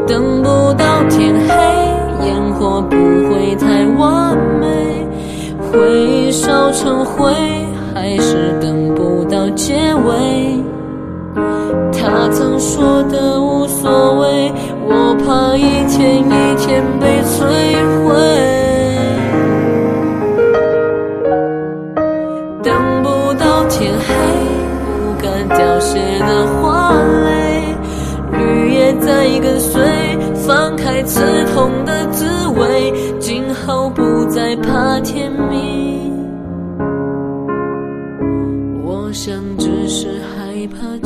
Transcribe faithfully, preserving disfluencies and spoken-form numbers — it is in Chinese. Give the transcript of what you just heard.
等不到天黑，烟火不会太完美，回忆烧成灰，还是等不到结尾。他曾说的无所谓，我怕一天一天被摧毁。等不到天黑，不敢凋谢的花蕾，绿叶在跟随，放开刺痛的滋味，今后不再怕天明。我想只是害怕